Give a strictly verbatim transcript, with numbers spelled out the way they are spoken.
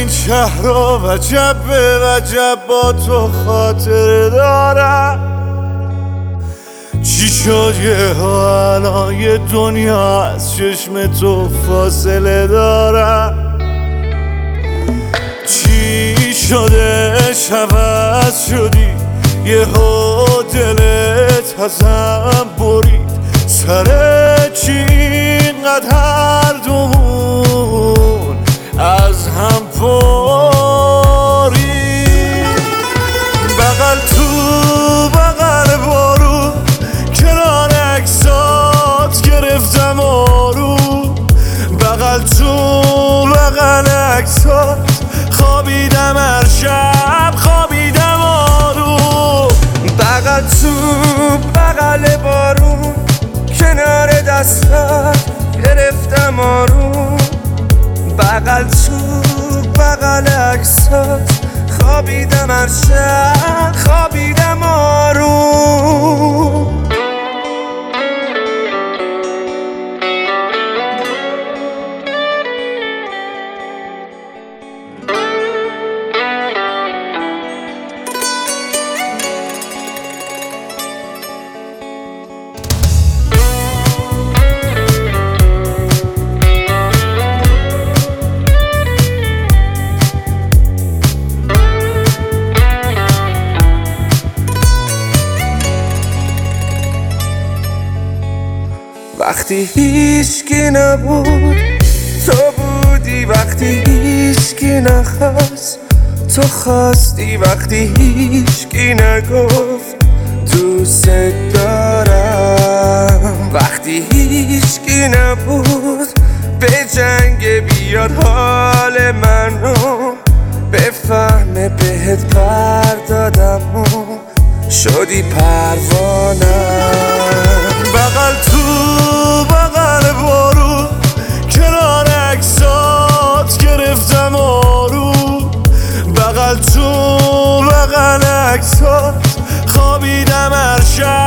این شهر رو وجب به وجب با تو خاطر دارم. چی شد یه ها الان یه دنیا از چشم تو فاصله دارم. چی شده عوض شدی یه ها دلت ازم برید. سر چی اینقدر هر دومون از هم پرید. بغل تو بغل بارو کنار عکسات گرفتم آروم. بغل تو بغل عکسات خوابیدم هر شب خوابیدم آروم. بغل تو بغل بارون کنار دستات گرفتم آروم. بغل تو بغل عکسات خوابیدم هر شب خوابیدم آروم. وقتی هیچکی نبود تو بودی، وقتی هیچکی نخواست تو خواستی، وقتی هیچکی نگفت دوست دارم. وقتی هیچکی نبود به جنگ بیاد حال منو بفهمه بهت پر دادم و شدی پروانم. بغل تو بغل بارو کنار عکسات گرفتم آروم. بغل تو بغل عکسات خوابیدم هر شب